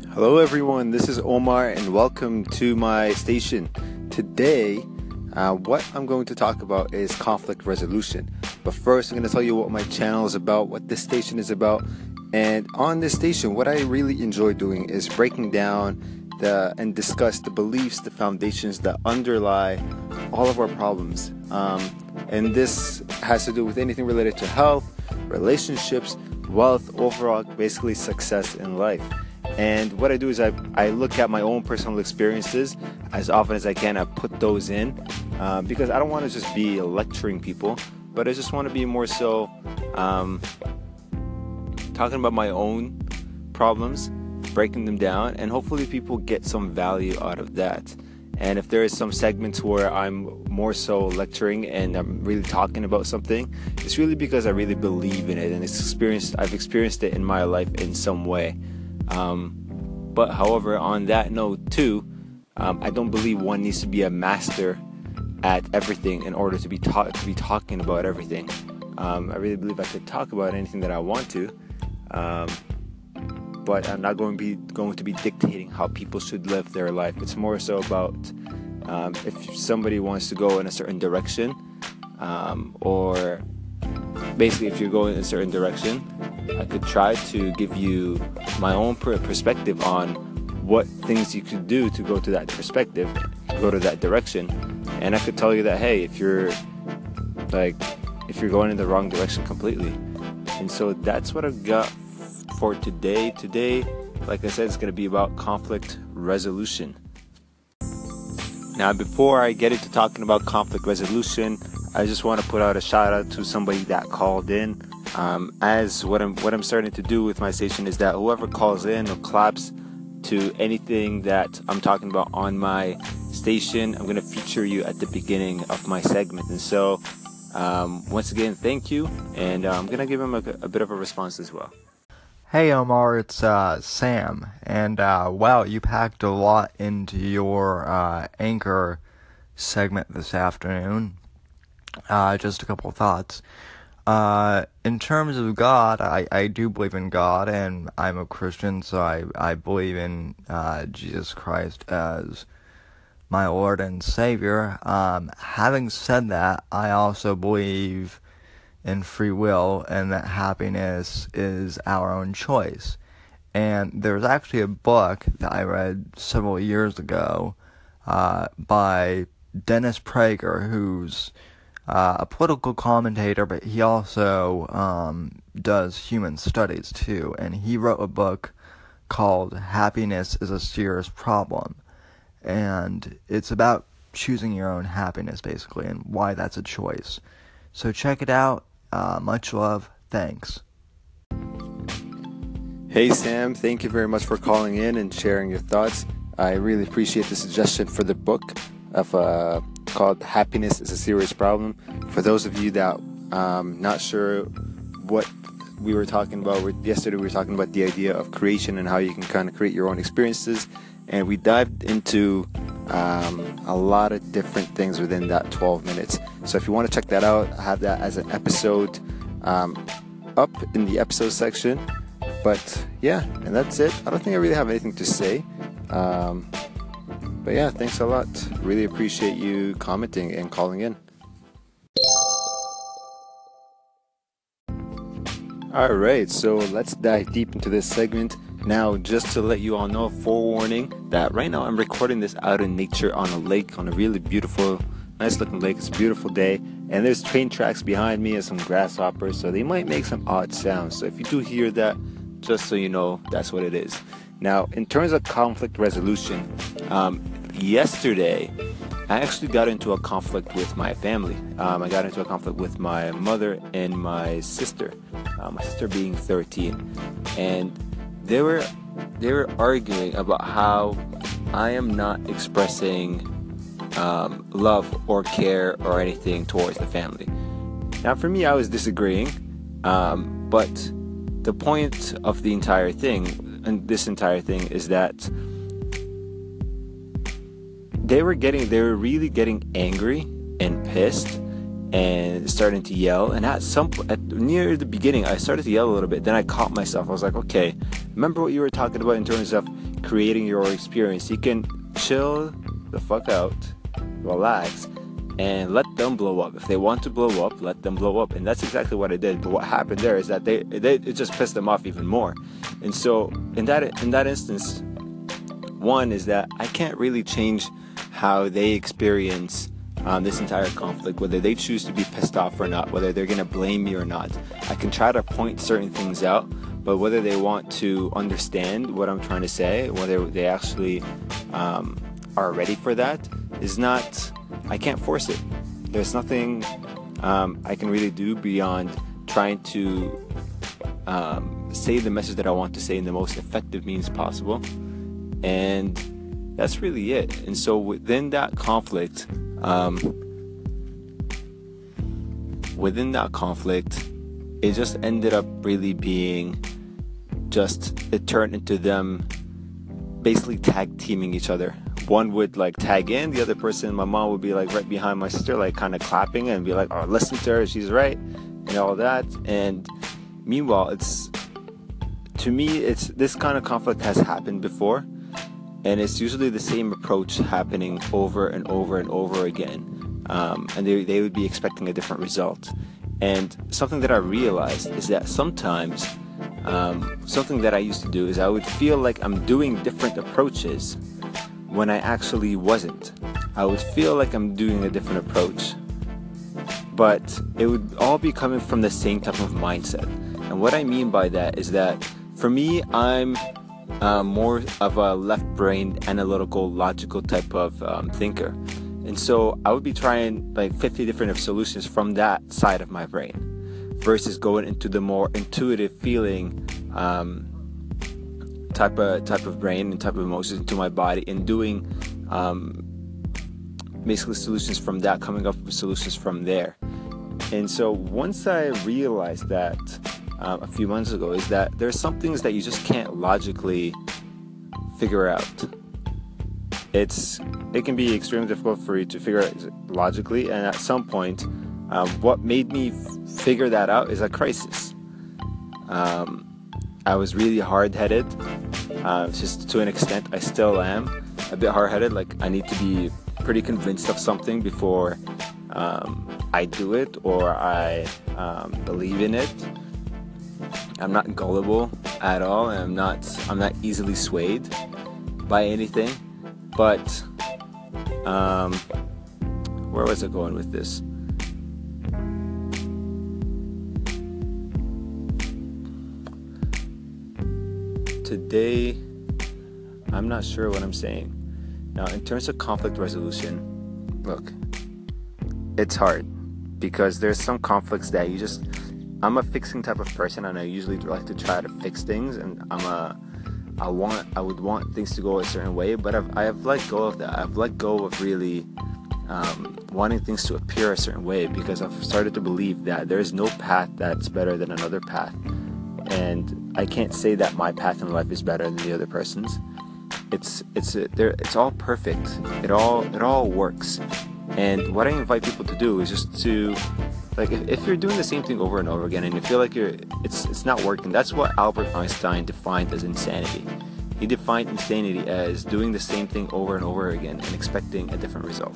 Hello everyone, this is Omar and welcome to my station. Today, what I'm going to talk about is conflict resolution. But first, I'm going to tell you what my channel is about, what this station is about. And on this station, what I really enjoy doing is breaking down and discuss the beliefs, the foundations that underlie all of our problems. And this has to do with anything related to health, relationships, wealth, overall, basically success in life. And what I do is I look at my own personal experiences as often as I can. I put those in because I don't want to just be lecturing people, but I just want to be more so talking about my own problems, breaking them down, and hopefully people get some value out of that. And if there is some segments where I'm more so lecturing and I'm really talking about something, it's really because I really believe in it and I've experienced it in my life in some way. But however, on that note too, I don't believe one needs to be a master at everything in order to be talking about everything. I really believe I could talk about anything that I want to, but I'm not going to be dictating how people should live their life. It's more so about if somebody wants to go in a certain direction, or basically if you're going in a certain direction, I could try to give you my own perspective on what things you could do to go to that perspective, to go to that direction. And I could tell you that, hey, if you're going in the wrong direction completely. And so that's what I've got for today. Today, like I said, it's going to be about conflict resolution. Now, before I get into talking about conflict resolution, I just want to put out a shout out to somebody that called in. As what I'm starting to do with my station is that whoever calls in or claps to anything that I'm talking about on my station, I'm going to feature you at the beginning of my segment. And so, once again, thank you, and I'm going to give him a bit of a response as well. Hey Omar, it's Sam, and wow, you packed a lot into your anchor segment this afternoon. Just a couple thoughts. In terms of God, I do believe in God, and I'm a Christian, so I believe in Jesus Christ as my Lord and Savior. Having said that, I also believe in free will and that happiness is our own choice. And there's actually a book that I read several years ago by Dennis Prager, who's a political commentator, but he also does human studies too. And he wrote a book called Happiness is a Serious Problem. And it's about choosing your own happiness, basically, and why that's a choice. So check it out. Much love. Thanks. Hey Sam, thank you very much for calling in and sharing your thoughts. I really appreciate the suggestion for the book of called Happiness is a Serious Problem. For those of you that not sure what we were talking about, yesterday we were talking about the idea of creation and how you can kind of create your own experiences, and we dived into a lot of different things within that 12 minutes. So if you want to check that out, I have that as an episode up in the episode section. But yeah, and that's it. I don't think I really have anything to say. But yeah, thanks a lot. Really appreciate you commenting and calling in. Alright, so let's dive deep into this segment. Now, just to let you all know, forewarning, that right now I'm recording this out in nature on a lake, on a really beautiful, nice looking lake. It's a beautiful day, and there's train tracks behind me and some grasshoppers, so they might make some odd sounds. So if you do hear that, just so you know, that's what it is. Now, in terms of conflict resolution, yesterday I actually got into a conflict with my family. I got into a conflict with my mother and my sister being 13, and they were arguing about how I am not expressing love or care or anything towards the family. Now, for me, I was disagreeing, but the point of the entire thing, and this entire thing, is that they were really getting angry and pissed and starting to yell. And near the beginning, I started to yell a little bit. Then I caught myself. I was like, okay, remember what you were talking about in terms of creating your experience. You can chill the fuck out, relax, and let them blow up. If they want to blow up, let them blow up. And that's exactly what I did. But what happened there is that it just pissed them off even more. And so in that instance, one is that I can't really change how they experience this entire conflict, whether they choose to be pissed off or not, whether they're going to blame me or not. I can try to point certain things out, but whether they want to understand what I'm trying to say, whether they actually are ready for that, is not, I can't force it. There's nothing I can really do beyond trying to say the message that I want to say in the most effective means possible. And that's really it. And so within that conflict, it just ended up really being it turned into them basically tag teaming each other. One would like tag in, the other person, my mom, would be like right behind my sister, like kind of clapping and be like, oh, listen to her, she's right, and all that. And meanwhile, to me, this kind of conflict has happened before, and it's usually the same approach happening over and over and over again. And they would be expecting a different result. And something that I realized is that sometimes something that I used to do is I would feel like I'm doing different approaches when I actually wasn't. I would feel like I'm doing a different approach, but it would all be coming from the same type of mindset. And what I mean by that is that for me, I'm more of a left-brained, analytical, logical type of thinker. And so I would be trying like 50 different solutions from that side of my brain versus going into the more intuitive feeling type of brain and type of emotions into my body, and doing basically solutions from that, coming up with solutions from there. And so once I realized that a few months ago, is that there's some things that you just can't logically figure out. It can be extremely difficult for you to figure out logically, and at some point, what made me figure that out is a crisis. I was really hard-headed, just to an extent. I still am a bit hard-headed. Like, I need to be pretty convinced of something before I do it or I believe in it. I'm not gullible at all, and I'm not easily swayed by anything. But where was I going with this? Today, I'm not sure what I'm saying. Now, in terms of conflict resolution, look, it's hard because there's some conflicts that I'm a fixing type of person, and I usually like to try to fix things, and I would want things to go a certain way, but I have let go of that. I've let go of really wanting things to appear a certain way, because I've started to believe that there is no path that's better than another path, and I can't say that my path in life is better than the other person's. It's all perfect. It all works. And what I invite people to do is just to, like, if you're doing the same thing over and over again and you feel like it's not working, that's what Albert Einstein defined as insanity. He defined insanity as doing the same thing over and over again and expecting a different result.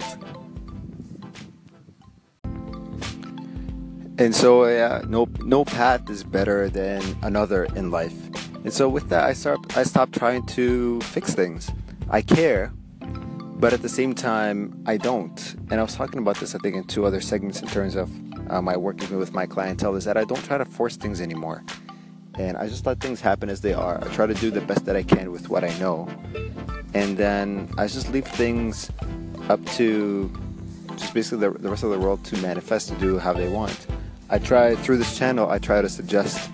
And so, no path is better than another in life. And so with that, I stopped trying to fix things. I care, but at the same time, I don't. And I was talking about this, I think, in 2 other segments in terms of my work even with my clientele, is that I don't try to force things anymore. And I just let things happen as they are. I try to do the best that I can with what I know. And then I just leave things up to just basically the rest of the world to manifest, to do how they want. Through this channel, I try to suggest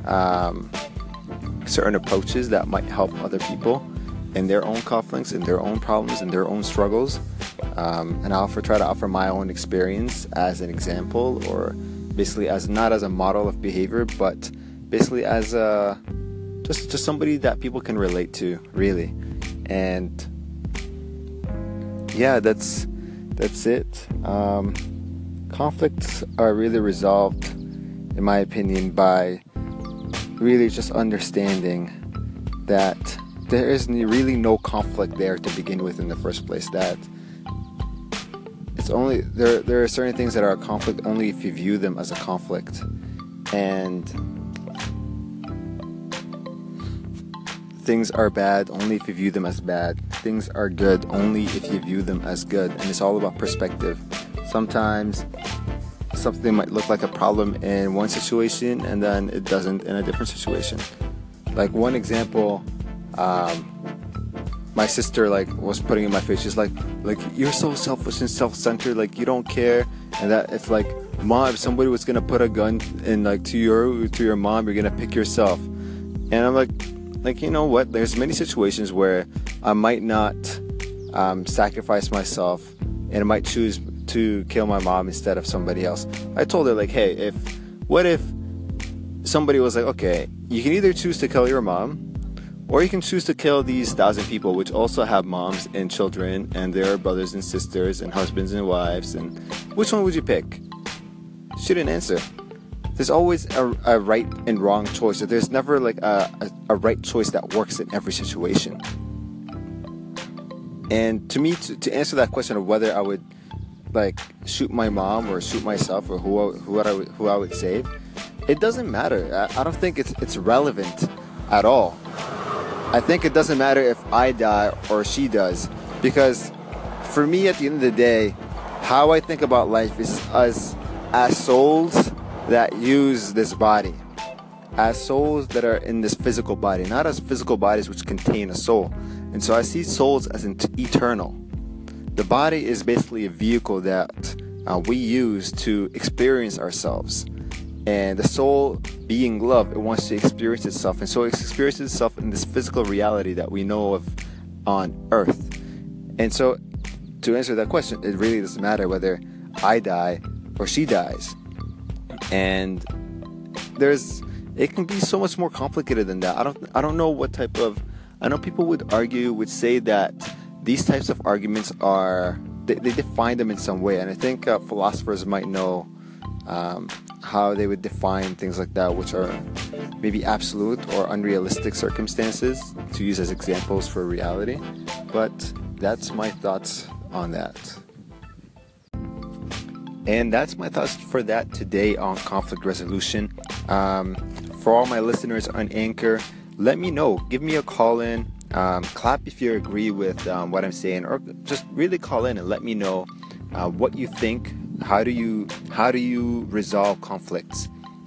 certain approaches that might help other people in their own conflicts, in their own problems, in their own struggles. And I try to offer my own experience as an example, or basically not as a model of behavior, but basically as just somebody that people can relate to, really. And yeah, that's it. Conflicts are really resolved, in my opinion, by really just understanding that there is really no conflict there to begin with in the first place. That it's only there are certain things that are a conflict only if you view them as a conflict, and things are bad only if you view them as bad. Things are good only if you view them as good, and it's all about perspective. Sometimes something might look like a problem in one situation and then it doesn't in a different situation. Like one example, my sister was putting in my face. She's like you're so selfish and self-centered. Like you don't care, and that it's like, mom, if somebody was gonna put a gun in to your mom, you're gonna pick yourself. And I'm like, you know what? There's many situations where I might not sacrifice myself, and I might choose to kill my mom instead of somebody else. I told her hey, what if somebody was like, okay, you can either choose to kill your mom, or you can choose to kill these 1,000 people which also have moms and children and their brothers and sisters and husbands and wives, and which one would you pick? She didn't answer. There's always a right and wrong choice. There's never a right choice that works in every situation. And to me, to answer that question of whether I would shoot my mom or shoot myself or who I would save, it doesn't matter. I don't think it's relevant at all. I think it doesn't matter if I die or she does, because for me, at the end of the day, how I think about life is as souls that use this body, as souls that are in this physical body, not as physical bodies which contain a soul. And so I see souls as eternal. The body is basically a vehicle that we use to experience ourselves. And the soul, being love, it wants to experience itself. And so it experiences itself in this physical reality that we know of on earth. And so to answer that question, it really doesn't matter whether I die or she dies. And it can be so much more complicated than that. I don't know what type of, I know people would say that these types of arguments they define them in some way. And I think philosophers might know how they would define things like that, which are maybe absolute or unrealistic circumstances to use as examples for reality. But that's my thoughts on that. And that's my thoughts for that today on conflict resolution. For all my listeners on Anchor, let me know. Give me a call in. Clap if you agree with what I'm saying, or just really call in and let me know what you think. How do you resolve conflicts?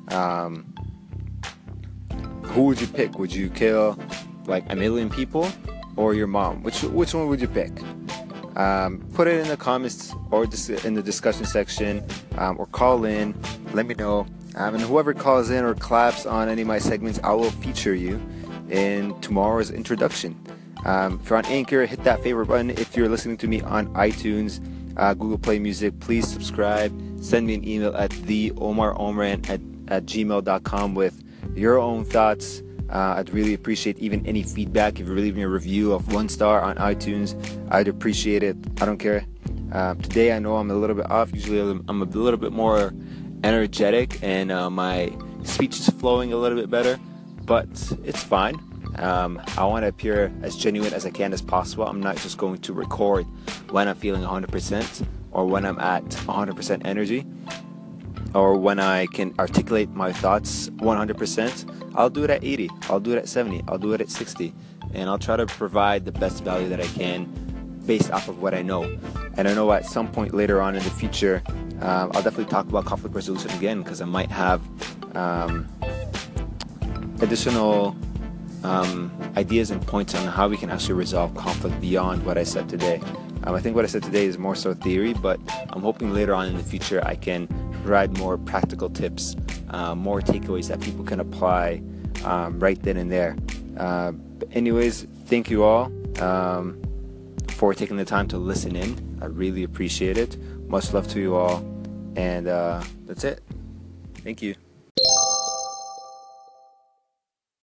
Who would you pick? Would you kill 1 million people or your mom? Which one would you pick? Put it in the comments or just in the discussion section, or call in. Let me know. And whoever calls in or claps on any of my segments, I will feature you in tomorrow's introduction. If you're on Anchor, hit that favorite button. If you're listening to me on iTunes, Google Play Music, please subscribe. Send me an email at theomaromran@gmail.com with your own thoughts. I'd really appreciate even any feedback. If you're leaving a review of 1 star on iTunes, I'd appreciate it. I don't care. Today I know I'm a little bit off. Usually I'm a little bit more energetic and my speech is flowing a little bit better, but it's fine. I want to appear as genuine as I can as possible. I'm not just going to record when I'm feeling 100% or when I'm at 100% energy or when I can articulate my thoughts 100%. I'll do it at 80, I'll do it at 70, I'll do it at 60, and I'll try to provide the best value that I can based off of what I know. And I know at some point later on in the future, I'll definitely talk about conflict resolution again, because I might have additional ideas and points on how we can actually resolve conflict beyond what I said today. I think what I said today is more so theory, but I'm hoping later on in the future I can provide more practical tips, more takeaways that people can apply right then and there. But anyways, thank you all for taking the time to listen in. I really appreciate it. Much love to you all, and that's it. Thank you.